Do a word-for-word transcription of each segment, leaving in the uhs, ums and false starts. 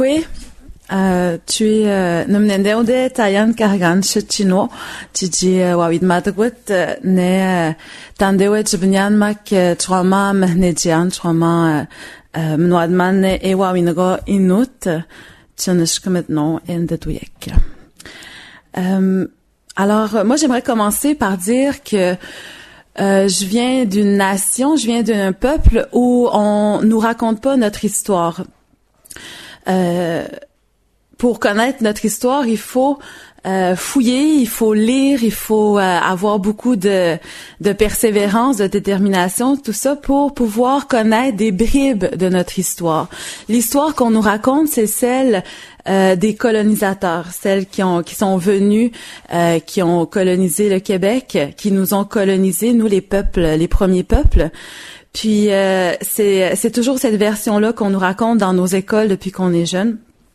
Kwe, uh, tui uh, namnendeude tayan kargan chino, tiji wawid matagwet ne tandewe chibnyan mak trauma mehnejian trauma mnoadman e wawinago inut tchanishkametnon en de tuyek. Um, alors, moi, j'aimerais commencer par dire que Euh, je viens d'une nation, je viens d'un peuple où on nous raconte pas notre histoire. Euh, pour connaître notre histoire, il faut euh, fouiller, il faut lire, il faut euh, avoir beaucoup de, de persévérance, de détermination, tout ça pour pouvoir connaître des bribes de notre histoire. L'histoire qu'on nous raconte, c'est celle Euh, des colonisateurs, celles qui ont qui sont venus, euh, qui ont colonisé le Québec, qui nous ont colonisés, nous les peuples, les premiers peuples. Puis euh, c'est c'est toujours cette version-là qu'on nous raconte dans nos écoles depuis qu'on est jeune.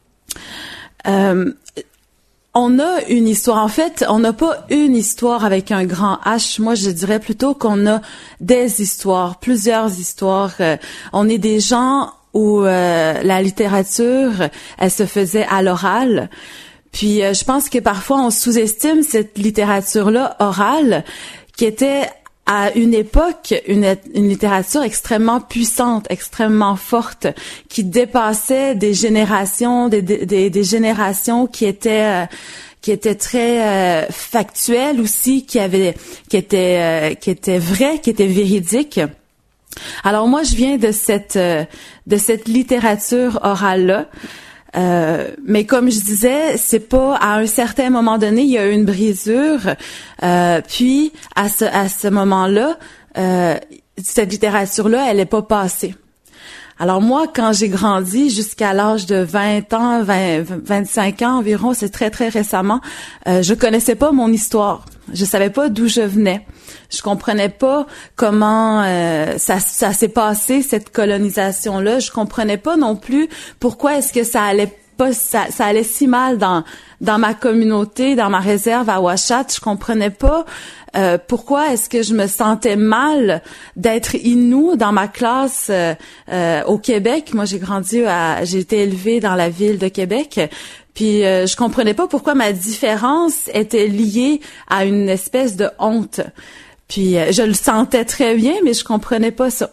Euh, on a une histoire. En fait, on n'a pas une histoire avec un grand H. Moi, je dirais plutôt qu'on a des histoires, plusieurs histoires. Euh, on est des gens où euh, la littérature, elle se faisait à l'oral. Puis euh, je pense que parfois on sous-estime cette littérature-là orale, qui était à une époque une, une littérature extrêmement puissante, extrêmement forte, qui dépassait des générations, des, des, des générations qui étaient euh, qui étaient très euh, factuelles aussi, qui avaient, qui étaient, euh, qui étaient vraies, qui étaient véridiques. Alors moi, je viens de cette euh, de cette littérature orale-là, euh, mais comme je disais, c'est pas à un certain moment donné, il y a eu une brisure, euh, puis à ce à ce moment-là, euh, cette littérature-là, elle est pas passée. Alors moi, quand j'ai grandi jusqu'à l'âge de vingt ans, vingt, vingt-cinq ans environ, c'est très très récemment, euh, je connaissais pas mon histoire. Je savais pas d'où je venais. Je comprenais pas comment euh, ça, ça s'est passé, cette colonisation-là. Je comprenais pas non plus pourquoi est-ce que ça allait pas, ça, ça allait si mal dans dans ma communauté, dans ma réserve à Ouachat. Je comprenais pas euh, pourquoi est-ce que je me sentais mal d'être Innu dans ma classe euh, euh, au Québec. Moi, j'ai grandi, à, j'ai été élevée dans la ville de Québec. Puis euh, je comprenais pas pourquoi ma différence était liée à une espèce de honte. Puis euh, je le sentais très bien, mais je comprenais pas ça.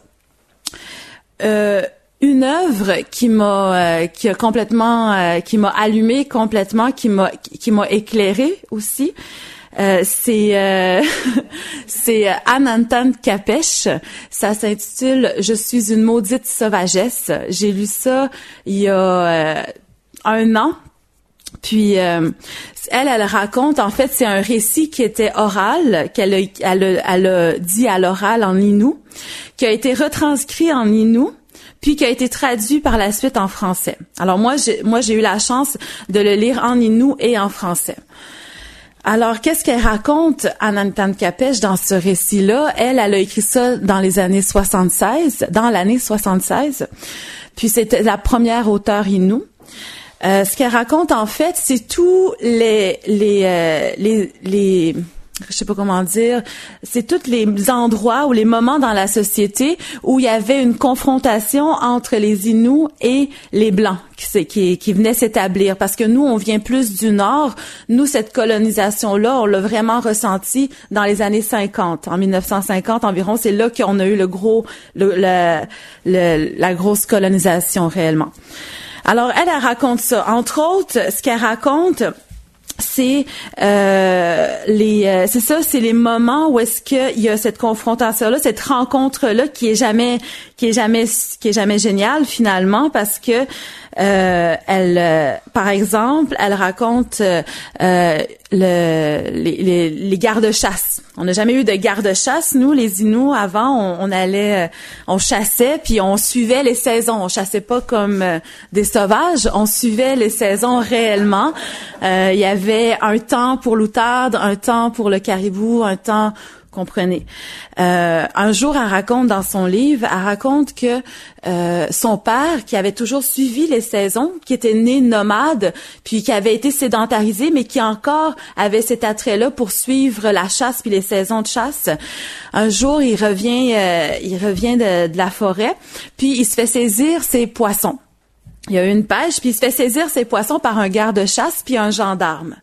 Euh, une œuvre qui m'a euh, qui a complètement euh, qui m'a allumée complètement, qui m'a qui m'a éclairée aussi. Euh, c'est euh, c'est Anantan Kapesh. Ça s'intitule Je suis une maudite sauvagesse. J'ai lu ça il y a euh, un an. Puis euh, elle, elle raconte, en fait, c'est un récit qui était oral, qu'elle a, elle a, elle a dit à l'oral en Innu, qui a été retranscrit en Innu, puis qui a été traduit par la suite en français. Alors moi, j'ai, moi, j'ai eu la chance de le lire en Innu et en français. Alors, qu'est-ce qu'elle raconte, Anantan Kapesh, dans ce récit-là? Elle, elle a écrit ça dans les années soixante-seize, dans l'année soixante-seize. Puis c'était la première auteure Innu. Euh, ce qu'elle raconte en fait, c'est tous les les euh, les les je sais pas comment dire, c'est tous les endroits ou les moments dans la société où il y avait une confrontation entre les Innus et les Blancs qui qui, qui venaient s'établir, parce que nous on vient plus du nord. Nous, cette colonisation là, on l'a vraiment ressenti dans les années cinquante, en mille neuf cent cinquante environ. C'est là qu'on a eu le gros le, le, le la grosse colonisation réellement. Alors, elle, elle raconte ça. Entre autres, ce qu'elle raconte, c'est euh, les, euh, c'est ça, c'est les moments où est-ce qu'il y a cette confrontation-là, cette rencontre-là qui est jamais, qui est jamais, qui est jamais géniale finalement, parce que euh, elle, euh, par exemple, elle raconte euh, le, les, les, les gardes-chasse. On n'a jamais eu de garde-chasse, nous, les Innus. Avant, on, on allait, on chassait, puis on suivait les saisons. On chassait pas comme euh, des sauvages, on suivait les saisons réellement. Euh, il y avait un temps pour l'outarde, un temps pour le caribou, un temps... Comprenez. Euh, un jour, elle raconte dans son livre, elle raconte que euh, son père, qui avait toujours suivi les saisons, qui était né nomade, puis qui avait été sédentarisé, mais qui encore avait cet attrait-là pour suivre la chasse puis les saisons de chasse. Un jour, il revient, euh, il revient de, de la forêt, puis il se fait saisir ses poissons. il y a eu une pêche, puis il se fait saisir ses poissons par un garde-chasse puis un gendarme.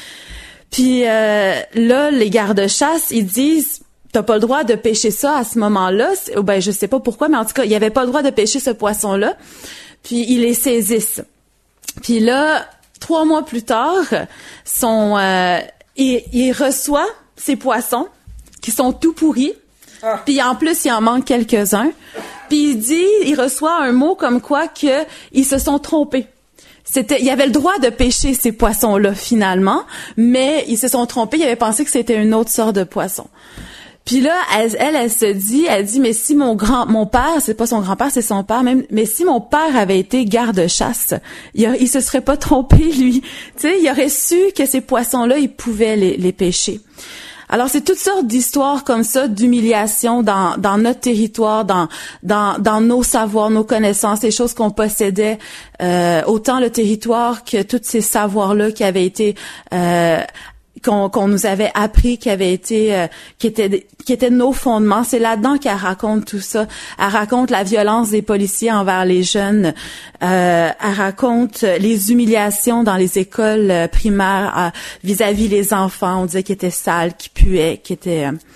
Puis euh, là, les gardes-chasse, ils disent t'as pas le droit de pêcher ça à ce moment-là. Ou ben je sais pas pourquoi, mais en tout cas, il y avait pas le droit de pêcher ce poisson-là. Puis ils les saisissent. Puis là, trois mois plus tard, son euh, il, il reçoit ces poissons qui sont tout pourris. Ah. Puis en plus, il en manque quelques-uns. Puis il dit, il reçoit un mot comme quoi que ils se sont trompés. C'était, il y avait le droit de pêcher ces poissons-là finalement, mais ils se sont trompés. Ils avaient pensé que c'était une autre sorte de poisson. Puis là, elle, elle, elle se dit, elle dit, mais si mon grand, mon père, c'est pas son grand-père, c'est son père même, mais si mon père avait été garde-chasse, il, il se serait pas trompé, lui. Tu sais, il aurait su que ces poissons-là, il pouvait les, les pêcher. Alors, c'est toutes sortes d'histoires comme ça, d'humiliation dans, dans notre territoire, dans, dans, dans nos savoirs, nos connaissances, les choses qu'on possédait, euh, autant le territoire que tous ces savoirs-là qui avaient été, euh, qu'on, qu'on nous avait appris, qui avaient été, euh, qui étaient, qui étaient nos fondements. C'est là-dedans qu'elle raconte tout ça. Elle raconte la violence des policiers envers les jeunes. Euh, elle raconte les humiliations dans les écoles euh, primaires euh, vis-à-vis les enfants. On disait qu'ils étaient sales, qu'ils puaient, qu'ils étaient... Euh,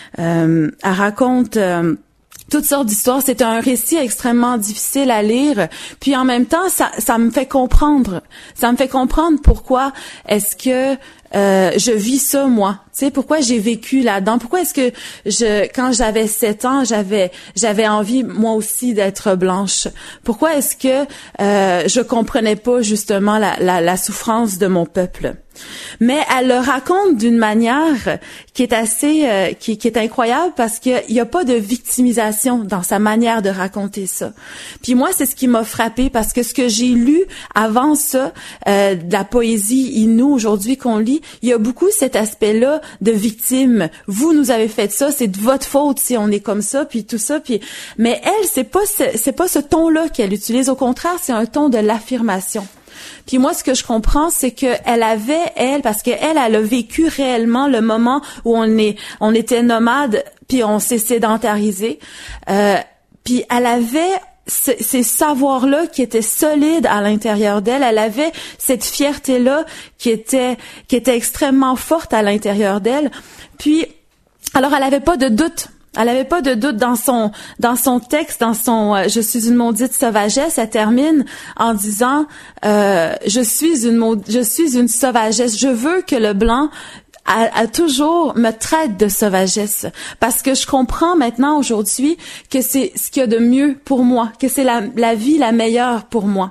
euh, elle raconte... Euh, toutes sortes d'histoires. C'est un récit extrêmement difficile à lire. Puis en même temps, ça, ça me fait comprendre. Ça me fait comprendre pourquoi est-ce que euh, je vis ça, moi. Tu sais, pourquoi j'ai vécu là-dedans. Pourquoi est-ce que je, quand j'avais sept ans, j'avais, j'avais envie, moi aussi, d'être blanche. Pourquoi est-ce que euh, je comprenais pas, justement, la, la, la souffrance de mon peuple. Mais elle le raconte d'une manière qui est assez, euh, qui, qui est incroyable parce qu'il n'y a pas de victimisation dans sa manière de raconter ça. Puis moi, c'est ce qui m'a frappée parce que ce que j'ai lu avant ça, euh, de la poésie Innu aujourd'hui qu'on lit, il y a beaucoup cet aspect-là de victime. Vous nous avez fait ça, c'est de votre faute si on est comme ça, puis tout ça. Puis, mais elle, c'est pas ce, c'est pas ce ton-là qu'elle utilise. Au contraire, c'est un ton de l'affirmation. Puis moi, ce que je comprends, c'est que elle avait, elle, parce que elle, elle a vécu réellement le moment où on est, on était nomade, puis on s'est sédentarisé. Euh, puis elle avait ce, ces savoirs-là qui étaient solides à l'intérieur d'elle. Elle avait cette fierté-là qui était, qui était extrêmement forte à l'intérieur d'elle. Puis, alors, elle avait pas de doute. Elle n'avait pas de doute dans son dans son texte, dans son euh, je suis une maudite sauvagesse. Elle termine en disant euh, je suis une maud- je suis une sauvagesse. Je veux que le blanc a, a toujours me traite de sauvagesse parce que je comprends maintenant aujourd'hui que c'est ce qu'il y a de mieux pour moi, que c'est la la vie la meilleure pour moi.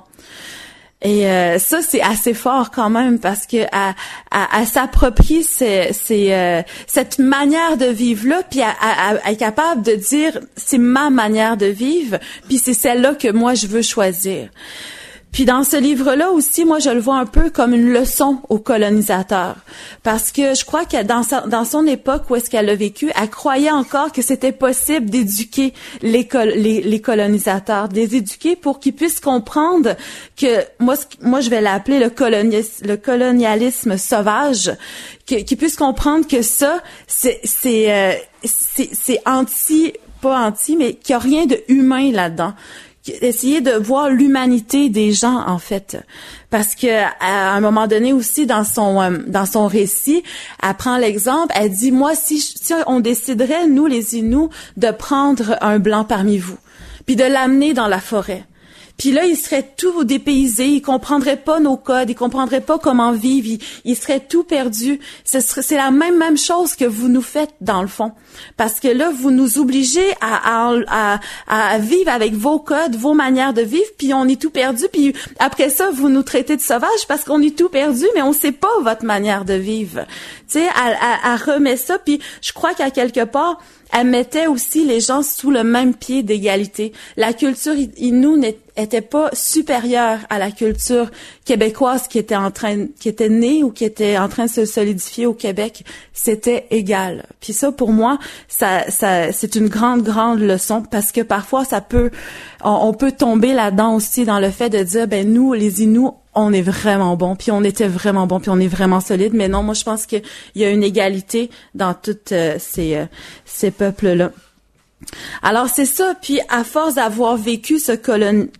Et euh, ça, c'est assez fort quand même parce que elle, elle, elle s'approprie ces, ces, euh, cette manière de vivre-là, puis elle, elle, elle est capable de dire c'est ma manière de vivre, puis c'est celle-là que moi je veux choisir. Puis dans ce livre-là aussi, moi, je le vois un peu comme une leçon aux colonisateurs. Parce que je crois que dans, sa, dans son époque où est-ce qu'elle a vécu, elle croyait encore que c'était possible d'éduquer les, les, les colonisateurs, de les éduquer pour qu'ils puissent comprendre que, moi, moi je vais l'appeler le, colonias, le colonialisme sauvage, que, qu'ils puissent comprendre que ça, c'est, c'est, euh, c'est, c'est anti, pas anti, mais qu'il n'y a rien de humain là-dedans. Essayer de voir l'humanité des gens en fait, parce que à un moment donné aussi dans son euh, dans son récit, elle prend l'exemple, elle dit moi si si on déciderait nous les Inuits de prendre un blanc parmi vous, puis de l'amener dans la forêt. Puis là, il serait tout dépaysé, il comprendrait pas nos codes, il comprendrait pas comment vivre, il, il serait tout perdu. Ce serait, c'est la même même chose que vous nous faites dans le fond, parce que là, vous nous obligez à, à, à, à vivre avec vos codes, vos manières de vivre, puis on est tout perdu. Puis après ça, vous nous traitez de sauvages parce qu'on est tout perdu, mais on sait pas votre manière de vivre. Tu sais, elle, elle, elle remet ça, puis je crois qu'à quelque part, elle mettait aussi les gens sous le même pied d'égalité. La culture Innu n'était pas supérieure à la culture québécoise qui était en train, qui était née ou qui était en train de se solidifier au Québec. C'était égal. Puis ça, pour moi, ça, ça, c'est une grande, grande leçon parce que parfois, ça peut, on, on peut tomber là-dedans aussi dans le fait de dire, ben nous, les Inuits, on est vraiment bon, puis on était vraiment bon, puis on est vraiment solide. Mais non, moi, je pense qu'il y a une égalité dans toutes euh, ces, euh, ces peuples-là. Alors, c'est ça. Puis, à force d'avoir vécu ce colon,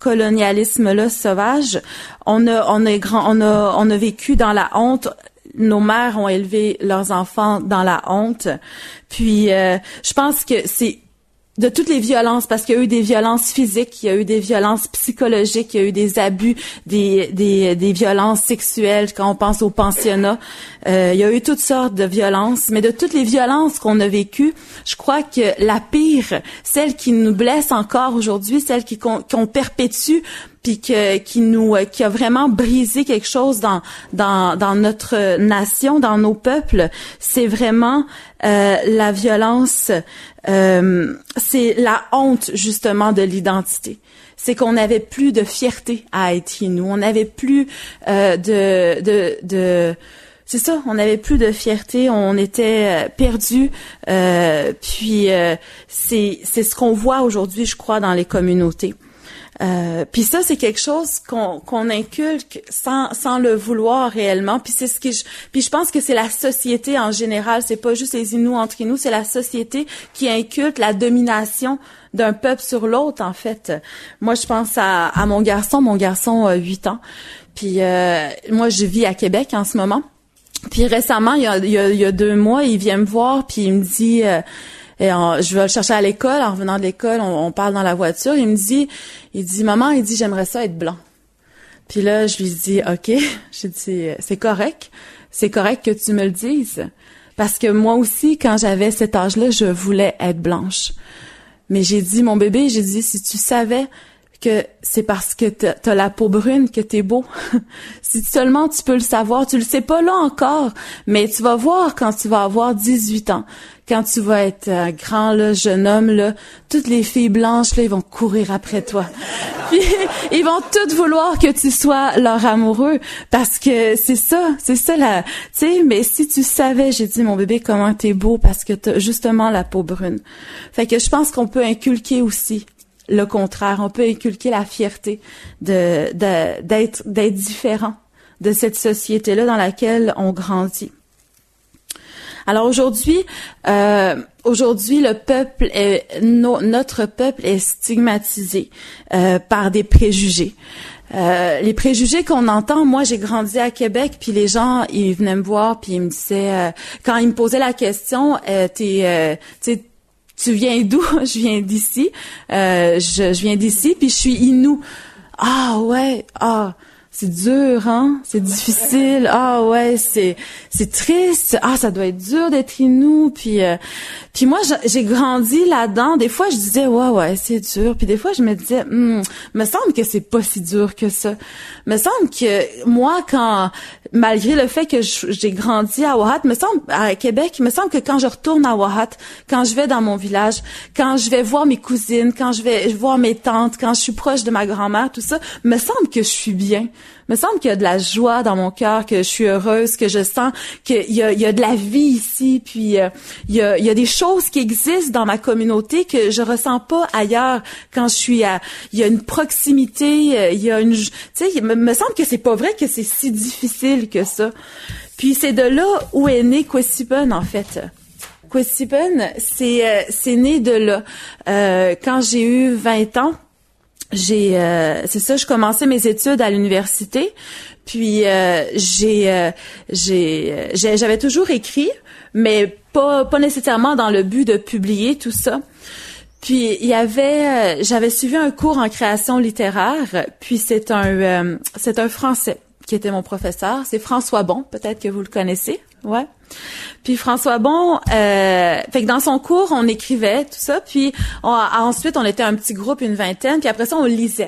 colonialisme-là sauvage. On a, on a grand, on a, on a vécu dans la honte. Nos mères ont élevé leurs enfants dans la honte. Puis, euh, je pense que c'est de toutes les violences, parce qu'il y a eu des violences physiques, il y a eu des violences psychologiques, il y a eu des abus, des des, des violences sexuelles, quand on pense au pensionnat. Euh, il y a eu toutes sortes de violences, mais de toutes les violences qu'on a vécues, je crois que la pire, celle qui nous blesse encore aujourd'hui, celle qui qu'on, qu'on perpétue, puis que qui nous qui a vraiment brisé quelque chose dans dans dans notre nation, dans nos peuples, c'est vraiment euh, la violence, euh, c'est la honte justement de l'identité. C'est qu'on n'avait plus de fierté à être nous, on n'avait plus euh, de de de c'est ça, on n'avait plus de fierté, on était perdus. Euh, puis euh, c'est c'est ce qu'on voit aujourd'hui, je crois, dans les communautés. Euh, puis ça, c'est quelque chose qu'on qu'on inculque sans sans le vouloir réellement. Puis c'est ce que je puis je pense que c'est la société en général, c'est pas juste les Inuits entre nous, c'est la société qui inculque la domination d'un peuple sur l'autre. En fait, moi je pense à à mon garçon, mon garçon a huit ans. Puis euh, moi je vis à Québec en ce moment. Puis récemment, il y a il y a, il y a deux mois, il vient me voir puis il me dit euh, Et on, je vais le chercher à l'école. En revenant de l'école, on, on parle dans la voiture. Il me dit, il dit, maman, il dit, j'aimerais ça être blanc. Puis là, je lui dis, ok. J'ai dit, c'est correct. C'est correct que tu me le dises. Parce que moi aussi, quand j'avais cet âge-là, je voulais être blanche. Mais j'ai dit, mon bébé, j'ai dit, si tu savais que c'est parce que t'as, t'as la peau brune que t'es beau. Si seulement tu peux le savoir, tu le sais pas là encore, mais tu vas voir quand tu vas avoir dix-huit ans, quand tu vas être euh, grand, là, jeune homme, là, toutes les filles blanches, là, ils vont courir après toi. Puis, ils vont toutes vouloir que tu sois leur amoureux, parce que c'est ça, c'est ça la, tu sais, mais si tu savais, j'ai dit, mon bébé, comment t'es beau, parce que t'as justement la peau brune. Fait que je pense qu'on peut inculquer aussi le contraire, on peut inculquer la fierté de, de d'être d'être différent de cette société-là dans laquelle on grandit. Alors aujourd'hui, euh, aujourd'hui le peuple est no, notre peuple est stigmatisé euh, par des préjugés. Euh, les préjugés qu'on entend, moi j'ai grandi à Québec, puis les gens ils venaient me voir, puis ils me disaient euh, quand ils me posaient la question, euh, t'es, euh, t'sais, tu viens d'où? Je viens d'ici. Euh, je, je viens d'ici, puis je suis Inou. Ah ouais, ah, c'est dur, hein? C'est difficile. Ah ouais, c'est c'est triste. Ah, ça doit être dur d'être Inou. Puis euh, puis moi, j'ai grandi là-dedans. Des fois, je disais ouais ouais, c'est dur. Puis des fois, je me disais, hmm, me semble que c'est pas si dur que ça. Me semble que moi, quand malgré le fait que je, j'ai grandi à Ouahat, me semble à Québec, me semble que quand je retourne à Ouahat, quand je vais dans mon village, quand je vais voir mes cousines, quand je vais voir mes tantes, quand je suis proche de ma grand-mère, tout ça, me semble que je suis bien. Me semble qu'il y a de la joie dans mon cœur, que je suis heureuse, que je sens qu'il y a, il y a de la vie ici, puis euh, il y a, il y a des choses qui existent dans ma communauté que je ressens pas ailleurs. Quand je suis à, il y a une proximité, il y a une, tu sais, il me, me semble que c'est pas vrai que c'est si difficile que ça. Puis c'est de là où est né Quisipin en fait. Quisipin, c'est euh, c'est né de là. Euh, quand j'ai eu vingt ans. J'ai euh, c'est ça, je commençais mes études à l'université, puis euh, j'ai, euh, j'ai j'ai j'avais toujours écrit, mais pas pas nécessairement dans le but de publier tout ça. Puis il y avait euh, j'avais suivi un cours en création littéraire, puis c'est un euh, c'est un Français qui était mon professeur, c'est François Bon, peut-être que vous le connaissez. Ouais. Puis François Bon, euh, fait que dans son cours, on écrivait tout ça, puis on, ensuite on était un petit groupe, une vingtaine, puis après ça on lisait.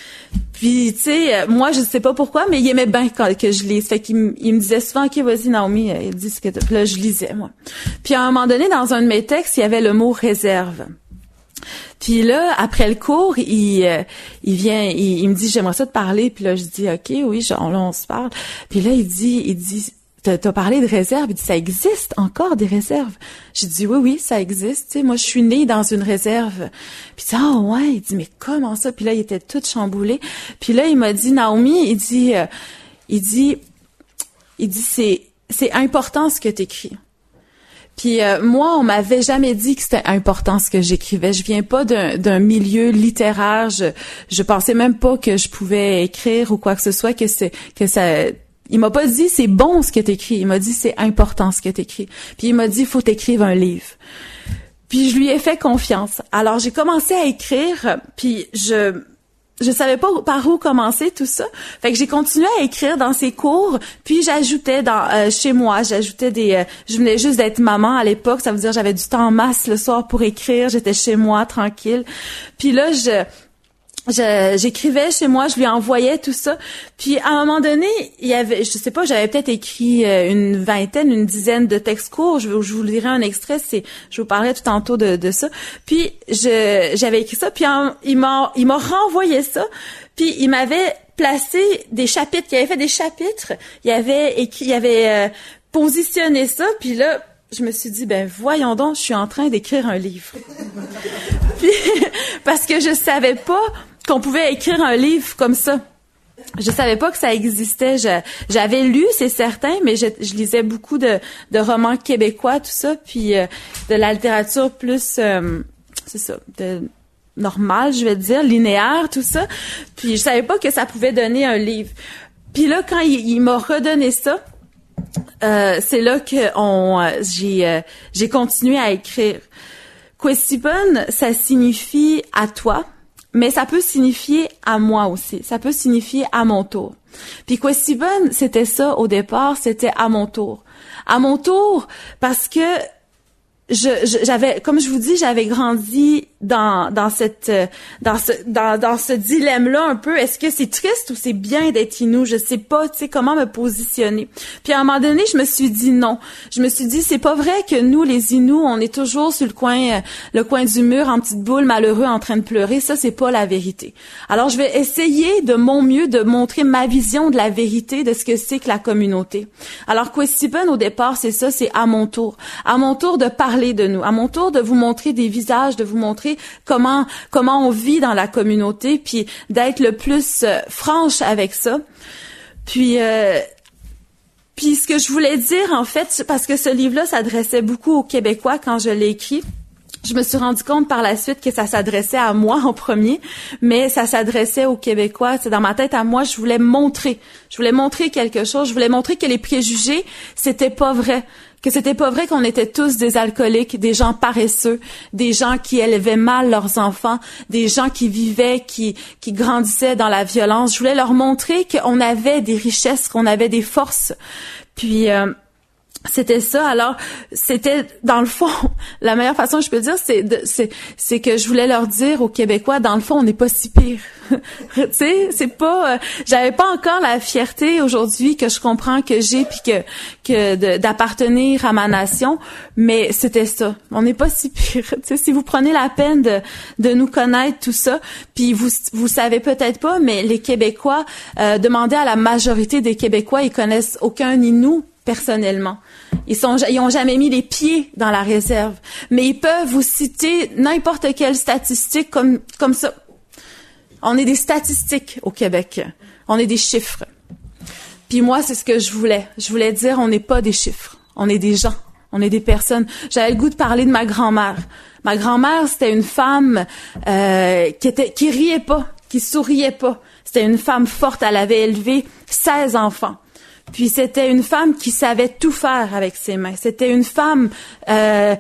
Puis tu sais, moi je sais pas pourquoi, mais il aimait bien quand que je lise. Fait qu'il il me disait souvent, ok vas-y Naomi, il dit ce que t'as. Puis là je lisais moi. Puis à un moment donné, dans un de mes textes, il y avait le mot réserve. Puis là, après le cours, il euh, il vient, il, il me dit j'aimerais ça te parler. Puis là je dis ok oui, genre, là on se parle. Puis là il dit, il dit T'as, t'as parlé de réserve, il dit ça existe encore des réserves. J'ai dit oui oui ça existe. Tu sais, moi je suis née dans une réserve. Puis il dit ah ouais, il dit mais comment ça? Puis là il était tout chamboulé. Puis là il m'a dit Naomi, il dit euh, il dit il dit c'est c'est important ce que t'écris. Puis euh, moi, on m'avait jamais dit que c'était important ce que j'écrivais. Je viens pas d'un, d'un milieu littéraire. Je, je pensais même pas que je pouvais écrire ou quoi que ce soit, que c'est que ça. Il m'a pas dit c'est bon ce que t'écris. Il m'a dit c'est important ce que t'écris. Puis il m'a dit faut t'écrire un livre. Puis je lui ai fait confiance. Alors j'ai commencé à écrire. Puis je Je savais pas par où commencer tout ça. Fait que j'ai continué à écrire dans ces cours, puis j'ajoutais dans euh, chez moi, j'ajoutais des euh, je venais juste d'être maman à l'époque, ça veut dire j'avais du temps en masse le soir pour écrire, j'étais chez moi tranquille. Puis là je Je, j'écrivais chez moi, je lui envoyais tout ça. Puis à un moment donné, il y avait, je sais pas, j'avais peut-être écrit une vingtaine, une dizaine de textes courts. Je, je vous lirai un extrait, c'est, je vous parlais tout tantôt de, de ça. Puis je, j'avais écrit ça, puis en, il m'a, il m'a renvoyé ça. Puis il m'avait placé des chapitres, il avait fait des chapitres. Il avait écrit, il avait euh, positionné ça. Puis là, je me suis dit, ben voyons donc, je suis en train d'écrire un livre. Puis parce que je savais pas qu'on pouvait écrire un livre comme ça. Je savais pas que ça existait. Je, j'avais lu, c'est certain, mais je, je lisais beaucoup de, de romans québécois, tout ça, puis euh, de la littérature plus, euh, c'est ça, de normale, je vais dire, linéaire, tout ça. Puis je savais pas que ça pouvait donner un livre. Puis là, quand il, il m'a redonné ça, euh, c'est là que on, euh, j'ai, euh, j'ai continué à écrire. Questibon, ça signifie à toi. Mais ça peut signifier à moi aussi. Ça peut signifier à mon tour. Puis Questibon, c'était ça au départ, c'était à mon tour. À mon tour, parce que je, je j'avais, comme je vous dis, j'avais grandi dans dans cette dans ce dans dans ce dilemme-là un peu. Est-ce que c'est triste ou c'est bien d'être Innu? Je sais pas, tu sais, comment me positionner. Puis à un moment donné, je me suis dit non. Je me suis dit c'est pas vrai que nous les Innus, on est toujours sur le coin le coin du mur en petite boule malheureux en train de pleurer. Ça c'est pas la vérité. Alors je vais essayer de mon mieux de montrer ma vision de la vérité de ce que c'est que la communauté. Alors Questibon au départ, c'est ça, c'est à mon tour. À mon tour de parler de nous. À mon tour de vous montrer des visages, de vous montrer comment comment on vit dans la communauté, puis d'être le plus euh, franche avec ça. Puis euh, puis ce que je voulais dire en fait, parce que ce livre-là s'adressait beaucoup aux Québécois quand je l'ai écrit. Je me suis rendu compte par la suite que ça s'adressait à moi en premier, mais ça s'adressait aux Québécois. C'est dans ma tête à moi, je voulais montrer, je voulais montrer quelque chose, je voulais montrer que les préjugés, c'était pas vrai. Que c'était pas vrai qu'on était tous des alcooliques, des gens paresseux, des gens qui élevaient mal leurs enfants, des gens qui vivaient, qui qui grandissaient dans la violence. Je voulais leur montrer qu'on avait des richesses, qu'on avait des forces. Puis euh, c'était ça. Alors, c'était, dans le fond, la meilleure façon que je peux dire, c'est de, c'est, c'est que je voulais leur dire aux Québécois, dans le fond, on n'est pas si pire. Tu sais, c'est pas, euh, j'avais pas encore la fierté aujourd'hui que je comprends que j'ai puis que, que de, d'appartenir à ma nation, mais c'était ça. On n'est pas si pire. Tu sais, si vous prenez la peine de, de nous connaître, tout ça, puis vous, vous savez peut-être pas, mais les Québécois, euh, demandez à la majorité des Québécois, ils connaissent aucun Innu personnellement. Ils sont, ils ont jamais mis les pieds dans la réserve, mais ils peuvent vous citer n'importe quelle statistique comme comme ça. On est des statistiques au Québec. On est des chiffres. Puis moi, c'est ce que je voulais. Je voulais dire, on n'est pas des chiffres. On est des gens. On est des personnes. J'avais le goût de parler de ma grand-mère. Ma grand-mère, c'était une femme euh, qui était, qui riait pas, qui souriait pas. C'était une femme forte. Elle avait élevé seize enfants. Puis c'était une femme qui savait tout faire avec ses mains. C'était une femme euh,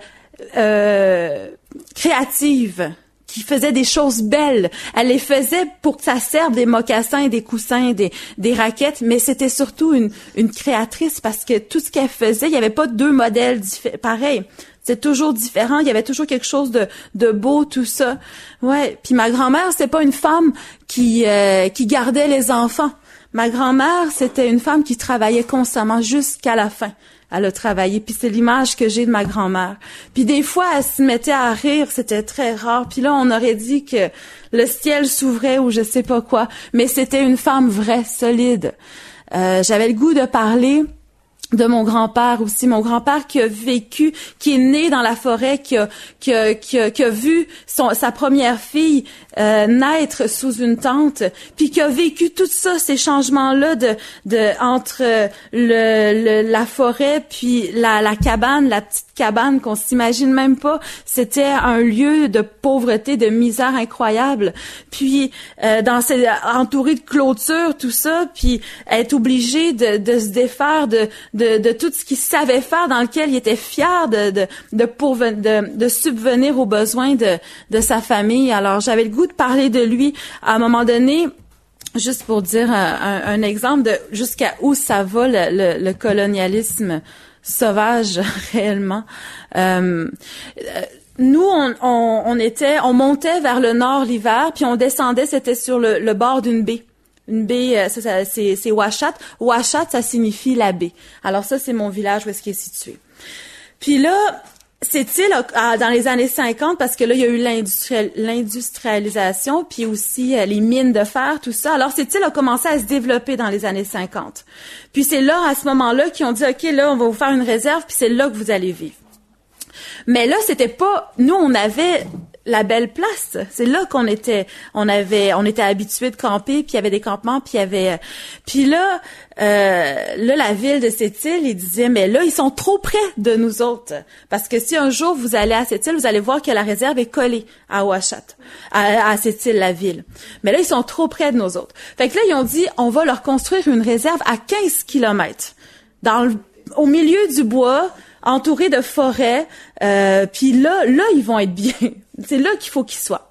euh, créative, qui faisait des choses belles. Elle les faisait pour que ça serve des mocassins, des coussins, des, des raquettes, mais c'était surtout une, une créatrice parce que tout ce qu'elle faisait, il n'y avait pas deux modèles diffé- pareils. C'était toujours différent. Il y avait toujours quelque chose de, de beau, tout ça. Ouais. Puis ma grand-mère, c'était pas une femme qui, euh, qui gardait les enfants. Ma grand-mère, c'était une femme qui travaillait constamment jusqu'à la fin. Elle a travaillé, puis c'est l'image que j'ai de ma grand-mère. Puis des fois, elle se mettait à rire, c'était très rare. Puis là, on aurait dit que le ciel s'ouvrait ou je sais pas quoi. Mais c'était une femme vraie, solide. Euh, j'avais le goût de parler de mon grand-père aussi, mon grand-père qui a vécu, qui est né dans la forêt, qui a, qui a, qui a, qui a vu son, sa première fille euh, naître sous une tente, puis qui a vécu tout ça, ces changements-là de, de entre le, le la forêt puis la, la cabane, la petite cabane qu'on s'imagine même pas. C'était un lieu de pauvreté, de misère incroyable. Puis euh, dans ces, entouré de clôtures, tout ça, puis être obligé de, de se défaire de De, de tout ce qu'il savait faire, dans lequel il était fier de de de, pourven, de, de subvenir aux besoins de de sa famille. Alors j'avais le goût de parler de lui à un moment donné, juste pour dire un, un, un exemple de jusqu'à où ça va le, le, le colonialisme sauvage réellement. Euh, Nous, on, on, on était, on montait vers le nord l'hiver, puis on descendait, c'était sur le, le bord d'une baie. Une baie, ça, ça c'est, c'est Ouachat. Ouachat, ça signifie la baie. Alors ça, c'est mon village où est-ce qu'il est situé. Puis là, c'est-il dans les années cinquante, parce que là, il y a eu l'industrial, l'industrialisation, puis aussi euh, les mines de fer, tout ça. Alors, c'est-il a commencé à se développer dans les années cinquante. Puis c'est là, à ce moment-là, qu'ils ont dit, OK, là, on va vous faire une réserve, puis c'est là que vous allez vivre. Mais là, c'était pas... Nous, on avait... la belle place, c'est là qu'on était, on avait, on était habitués de camper, puis il y avait des campements, puis il y avait, puis là, euh, là la ville de Sept-Îles, ils disaient mais là ils sont trop près de nous autres, parce que si un jour vous allez à Sept-Îles, vous allez voir que la réserve est collée à Ouachat, à, à Sept-Îles la ville. Mais là ils sont trop près de nous autres. Fait que là ils ont dit on va leur construire une réserve à quinze kilomètres, dans le, au milieu du bois, entouré de forêts, euh, puis là, là ils vont être bien. C'est là qu'il faut qu'ils soient.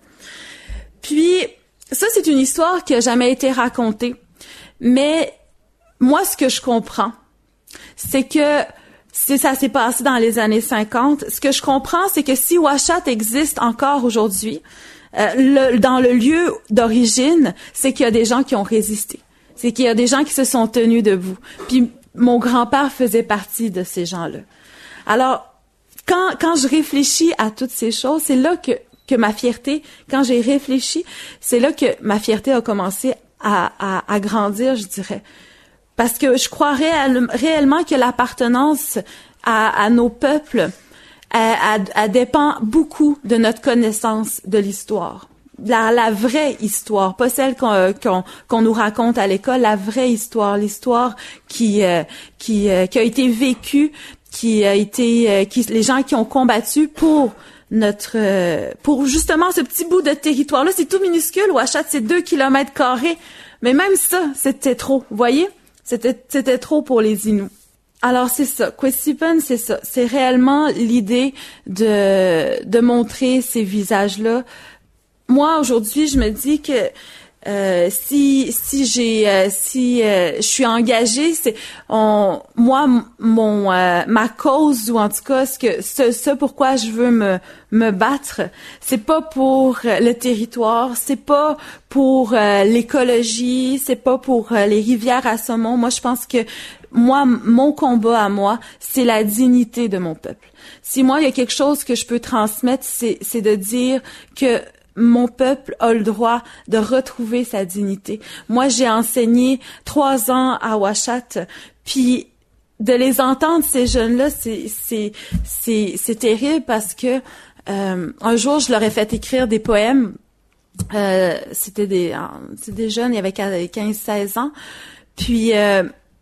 Puis, ça, c'est une histoire qui a jamais été racontée. Mais, moi, ce que je comprends, c'est que, si ça s'est passé dans les années cinquante, ce que je comprends, c'est que si Ouachat existe encore aujourd'hui, euh, le, dans le lieu d'origine, c'est qu'il y a des gens qui ont résisté. C'est qu'il y a des gens qui se sont tenus debout. Puis, mon grand-père faisait partie de ces gens-là. Alors, Quand, quand je réfléchis à toutes ces choses, c'est là que, que ma fierté, quand j'ai réfléchi, c'est là que ma fierté a commencé à, à, à grandir, je dirais. Parce que je crois réel, réellement que l'appartenance à, à nos peuples, elle, elle, elle dépend beaucoup de notre connaissance de l'histoire. La, la vraie histoire, pas celle qu'on, qu'on, qu'on nous raconte à l'école, la vraie histoire, l'histoire qui, euh, qui, euh, qui a été vécue, qui a été, euh, qui, les gens qui ont combattu pour notre, euh, pour justement ce petit bout de territoire-là. C'est tout minuscule. Ouachat, c'est deux kilomètres carrés. Mais même ça, c'était trop. Vous voyez? C'était, c'était trop pour les Inuits. Alors, c'est ça. Quisipan, c'est ça. C'est réellement l'idée de, de montrer ces visages-là. Moi, aujourd'hui, je me dis que, Euh, si si j'ai euh, si euh, je suis engagée, c'est on moi mon euh, ma cause, ou en tout cas ce que ce, ce pourquoi je veux me me battre, c'est pas pour le territoire, c'est pas pour euh, l'écologie, c'est pas pour euh, les rivières à saumon. Moi, je pense que moi mon combat à moi, c'est la dignité de mon peuple. Si moi il y a quelque chose que je peux transmettre, c'est c'est de dire que mon peuple a le droit de retrouver sa dignité. Moi, j'ai enseigné trois ans à Ouachat, puis de les entendre, ces jeunes-là, c'est c'est c'est c'est terrible, parce que euh, un jour, je leur ai fait écrire des poèmes. Euh, c'était des c'était des jeunes, il y avait quinze seize ans. Puis euh,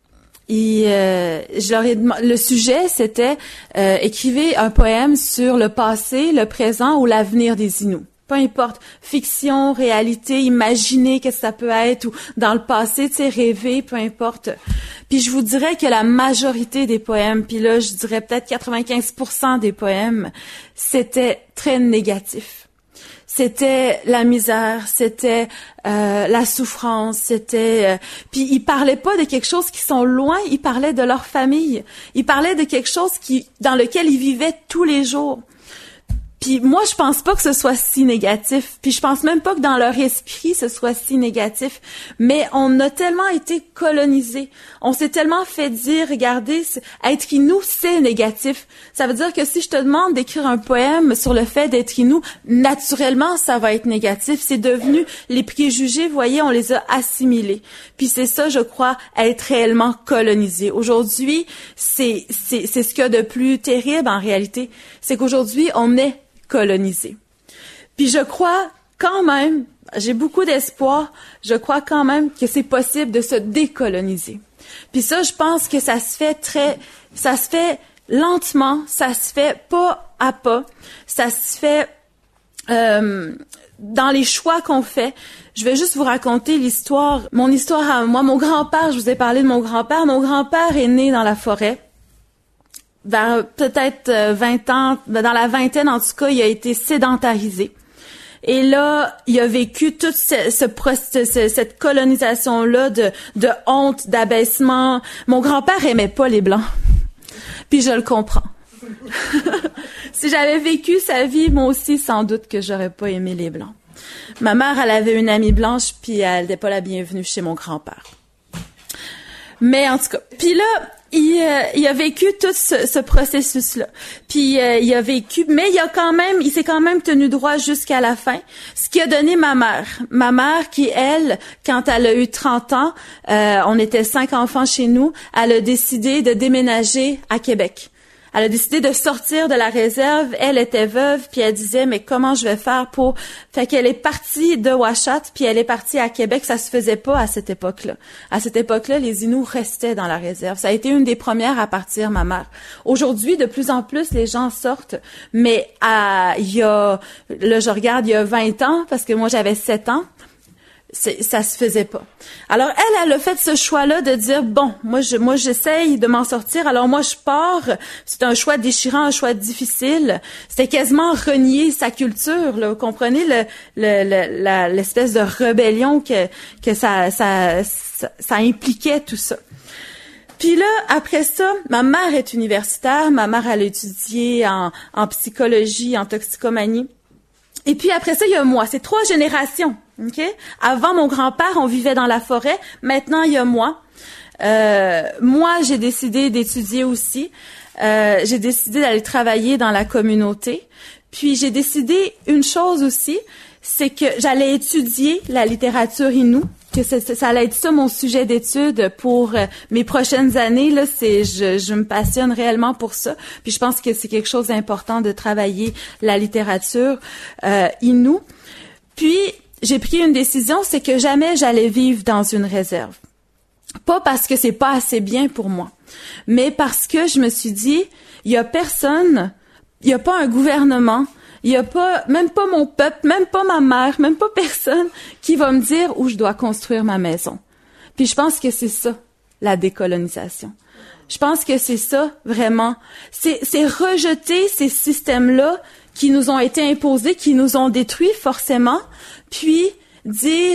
Et euh, je leur ai demandé, le sujet, c'était euh, écrivez un poème sur le passé, le présent ou l'avenir des Inuits. Peu importe, fiction, réalité, imaginer qu'est-ce que ça peut être, ou dans le passé, tu sais, rêver, peu importe. Puis je vous dirais que la majorité des poèmes, puis là, je dirais peut-être quatre-vingt-quinze pour cent des poèmes, c'était très négatif. C'était la misère, c'était euh, la souffrance, c'était... Euh, puis ils parlaient pas de quelque chose qui sont loin, ils parlaient de leur famille. Ils parlaient de quelque chose qui dans lequel ils vivaient tous les jours. Puis moi, je pense pas que ce soit si négatif. Puis je pense même pas que dans leur esprit, ce soit si négatif. Mais on a tellement été colonisés. On s'est tellement fait dire, regardez, être Innu, c'est négatif. Ça veut dire que si je te demande d'écrire un poème sur le fait d'être Innu, naturellement, ça va être négatif. C'est devenu, les préjugés, vous voyez, on les a assimilés. Puis c'est ça, je crois, être réellement colonisé. Aujourd'hui, c'est, c'est, c'est ce qu'il y a de plus terrible en réalité. C'est qu'aujourd'hui, on est colonisé. Puis je crois quand même, j'ai beaucoup d'espoir, je crois quand même que c'est possible de se décoloniser. Puis ça, je pense que ça se fait très, ça se fait lentement, ça se fait pas à pas, ça se fait euh, dans les choix qu'on fait. Je vais juste vous raconter l'histoire, mon histoire à moi. Mon grand-père, je vous ai parlé de mon grand-père. Mon grand-père est né dans la forêt. Vers peut-être vingt ans, dans la vingtaine en tout cas, il a été sédentarisé. Et là, il a vécu toute ce, ce, ce, cette colonisation-là de, de honte, d'abaissement. Mon grand-père aimait pas les Blancs. Puis je le comprends. Si j'avais vécu sa vie, moi aussi, sans doute que j'aurais pas aimé les Blancs. Ma mère, elle avait une amie blanche, puis elle n'était pas la bienvenue chez mon grand-père. Mais en tout cas, puis là, il, euh, il a vécu tout ce, ce processus-là. Puis euh, il a vécu, mais il a quand même, il s'est quand même tenu droit jusqu'à la fin. Ce qui a donné ma mère, ma mère qui elle, quand elle a eu trente ans, euh, on était cinq enfants chez nous, elle a décidé de déménager à Québec. Elle a décidé de sortir de la réserve. Elle était veuve, puis elle disait, mais comment je vais faire pour... Fait qu'elle est partie de Ouachat, puis elle est partie à Québec. Ça se faisait pas à cette époque-là. À cette époque-là, les Inuits restaient dans la réserve. Ça a été une des premières à partir, ma mère. Aujourd'hui, de plus en plus, les gens sortent. Mais à, il y a... Là, je regarde, il y a vingt ans, parce que moi, j'avais sept ans. C'est, ça se faisait pas. Alors elle, elle a fait ce choix-là de dire bon, moi je, moi j'essaye de m'en sortir. Alors moi je pars. C'est un choix déchirant, un choix difficile. C'était quasiment renier sa culture. Là, vous comprenez le, le, le la, l'espèce de rébellion que que ça ça ça, ça impliquait tout ça. Puis là, après ça, ma mère est universitaire. Ma mère elle a étudié en en psychologie, en toxicomanie. Et puis après ça, il y a moi. C'est trois générations. OK? Avant mon grand-père, on vivait dans la forêt. Maintenant, il y a moi. Euh, moi, j'ai décidé d'étudier aussi. Euh, j'ai décidé d'aller travailler dans la communauté. Puis j'ai décidé une chose aussi, c'est que j'allais étudier la littérature Innu, que ça, ça allait être ça mon sujet d'étude pour euh, mes prochaines années. Là, c'est je, je me passionne réellement pour ça. Puis je pense que c'est quelque chose d'important de travailler la littérature euh, Innu. Puis j'ai pris une décision, c'est que jamais j'allais vivre dans une réserve. Pas parce que c'est pas assez bien pour moi, mais parce que je me suis dit, il y a personne, il y a pas un gouvernement, il y a pas, même pas mon peuple, même pas ma mère, même pas personne qui va me dire où je dois construire ma maison. Puis je pense que c'est ça, la décolonisation. Je pense que c'est ça, vraiment. C'est, c'est rejeter ces systèmes-là qui nous ont été imposés, qui nous ont détruits forcément, puis dire,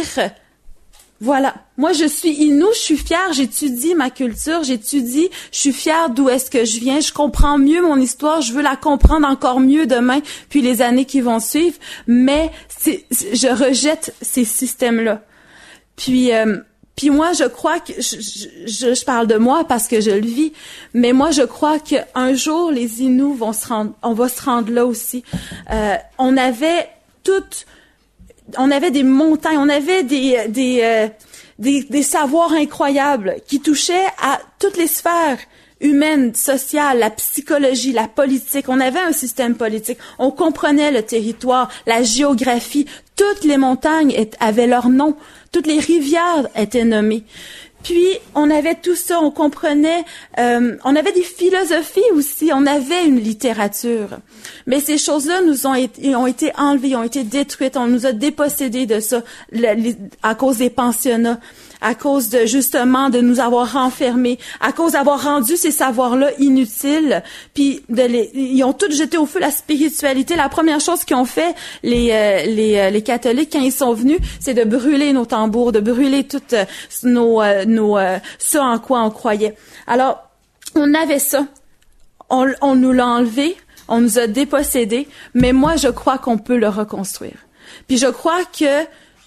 voilà, moi je suis Innu, je suis fière, j'étudie ma culture, j'étudie, je suis fière d'où est-ce que je viens, je comprends mieux mon histoire, je veux la comprendre encore mieux demain, puis les années qui vont suivre, mais c'est, je rejette ces systèmes-là. Puis... Euh, Puis moi, je crois que, je, je, je parle de moi parce que je le vis, mais moi, je crois qu'un jour, les Inuits vont se rendre, on va se rendre là aussi. Euh, on avait toutes, on avait des montagnes, on avait des, des, euh, des, des savoirs incroyables qui touchaient à toutes les sphères humaines, sociales, la psychologie, la politique. On avait un système politique. On comprenait le territoire, la géographie. Toutes les montagnes avaient leur nom. Toutes les rivières étaient nommées. Puis, on avait tout ça, on comprenait, euh, on avait des philosophies aussi, on avait une littérature. Mais ces choses-là nous ont été, ont été enlevées, ont été détruites, on nous a dépossédés de ça le, à cause des pensionnats, à cause de, justement, de nous avoir renfermés, à cause d'avoir rendu ces savoirs-là inutiles, puis de les, ils ont tous jeté au feu la spiritualité. La première chose qu'ils ont fait, les, euh, les, euh, les catholiques, quand ils sont venus, c'est de brûler nos tambours, de brûler toutes euh, nos, euh, nos, euh, ce en quoi on croyait. Alors, on avait ça. On, on nous l'a enlevé. on nous a dépossédés, mais moi, je crois qu'on peut le reconstruire. Puis je crois que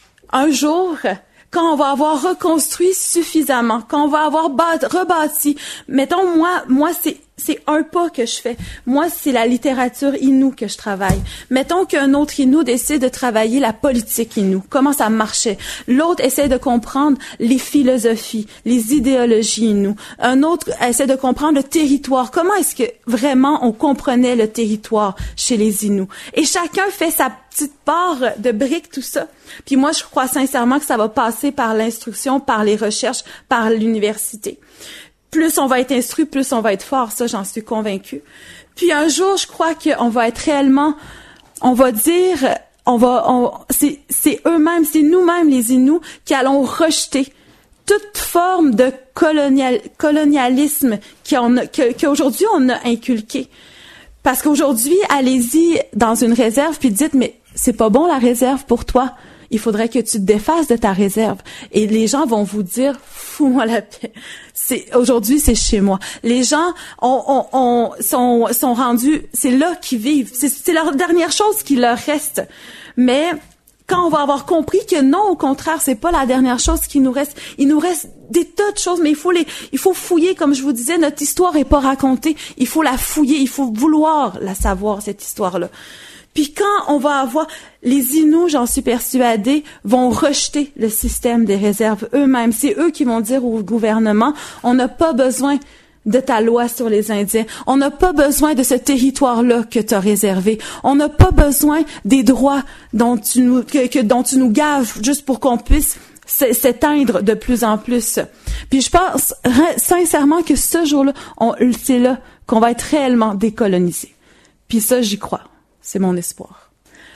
un jour, quand on va avoir reconstruit suffisamment, quand on va avoir bat- rebâti, mettons, moi, moi, c'est, c'est un pas que je fais. Moi, c'est la littérature Innu que je travaille. Mettons qu'un autre Innu décide de travailler la politique Innu. Comment ça marchait? L'autre essaie de comprendre les philosophies, les idéologies Innu. Un autre essaie de comprendre le territoire. Comment est-ce que vraiment on comprenait le territoire chez les Innu? Et chacun fait sa petite part de briques, tout ça. Puis moi, je crois sincèrement que ça va passer par l'instruction, par les recherches, par l'université. Plus on va être instruit, plus on va être fort. Ça, j'en suis convaincue. Puis un jour, je crois qu'on va être réellement, on va dire, on va, on, c'est, c'est eux-mêmes, c'est nous-mêmes les Inuits qui allons rejeter toute forme de colonial, colonialisme qu'on a, que, qu'aujourd'hui on a inculqué. Parce qu'aujourd'hui, allez-y dans une réserve puis dites, mais c'est pas bon la réserve pour toi. Il faudrait que tu te défasses de ta réserve. Et les gens vont vous dire, fous-moi la paix. C'est, aujourd'hui, c'est chez moi. Les gens ont, ont, ont, sont, sont rendus, c'est là qu'ils vivent. C'est, c'est la dernière chose qui leur reste. Mais quand on va avoir compris que non, au contraire, c'est pas la dernière chose qui nous reste. Il nous reste des tas de choses, mais il faut les, il faut fouiller, comme je vous disais, notre histoire est pas racontée. Il faut la fouiller, il faut vouloir la savoir, cette histoire-là. Puis quand on va avoir, les Inuits, j'en suis persuadée, vont rejeter le système des réserves eux-mêmes. C'est eux qui vont dire au gouvernement, on n'a pas besoin de ta loi sur les Indiens. On n'a pas besoin de ce territoire-là que tu as réservé. On n'a pas besoin des droits dont tu nous, que, que, dont tu nous gaves juste pour qu'on puisse s'éteindre de plus en plus. Puis je pense sincèrement que ce jour-là, on, c'est là qu'on va être réellement décolonisé. Puis ça, j'y crois. C'est mon espoir.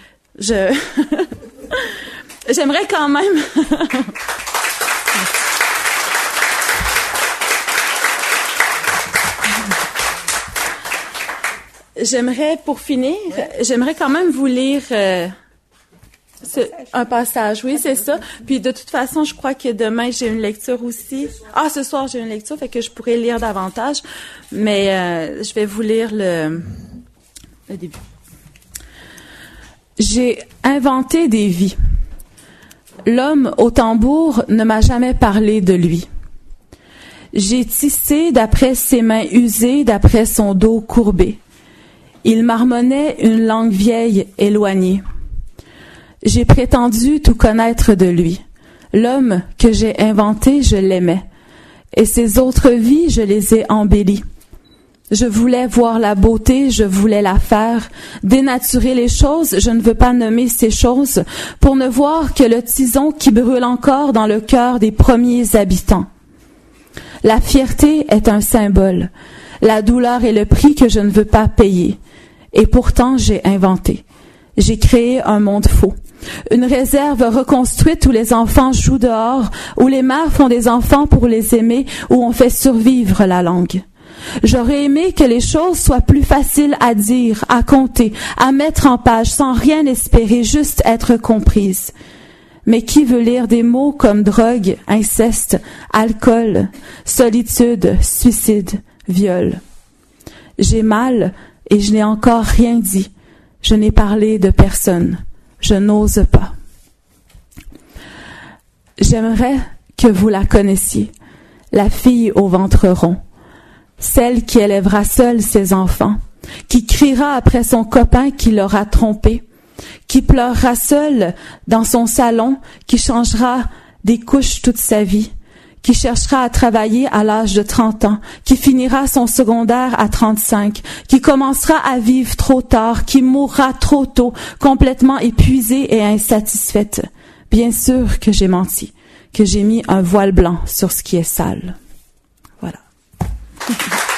Je j'aimerais quand même J'aimerais pour finir, ouais. j'aimerais quand même vous lire euh, ce, un passage. Oui, c'est ça. Puis de toute façon, je crois que demain j'ai une lecture aussi. Ah, ce soir j'ai une lecture, fait que je pourrais lire davantage, mais euh, je vais vous lire le le début. J'ai inventé des vies. L'homme au tambour ne m'a jamais parlé de lui. J'ai tissé d'après ses mains usées, d'après son dos courbé. Il marmonnait une langue vieille, éloignée. J'ai prétendu tout connaître de lui. L'homme que j'ai inventé, je l'aimais. Et ses autres vies, je les ai embellies. Je voulais voir la beauté, je voulais la faire. Dénaturer les choses, je ne veux pas nommer ces choses, pour ne voir que le tison qui brûle encore dans le cœur des premiers habitants. La fierté est un symbole. La douleur est le prix que je ne veux pas payer. Et pourtant, j'ai inventé. J'ai créé un monde faux. Une réserve reconstruite où les enfants jouent dehors, où les mères font des enfants pour les aimer, où on fait survivre la langue. J'aurais aimé que les choses soient plus faciles à dire, à compter, à mettre en page, sans rien espérer, juste être comprises. Mais qui veut lire des mots comme drogue, inceste, alcool, solitude, suicide, viol? J'ai mal et je n'ai encore rien dit. Je n'ai parlé de personne. Je n'ose pas. J'aimerais que vous la connaissiez, la fille au ventre rond, celle qui élèvera seule ses enfants, qui criera après son copain qui l'aura trompée, qui pleurera seule dans son salon, qui changera des couches toute sa vie, qui cherchera à travailler à l'âge de trente ans, qui finira son secondaire à trente-cinq, qui commencera à vivre trop tard, qui mourra trop tôt, complètement épuisée et insatisfaite. Bien sûr que j'ai menti, que j'ai mis un voile blanc sur ce qui est sale. Voilà.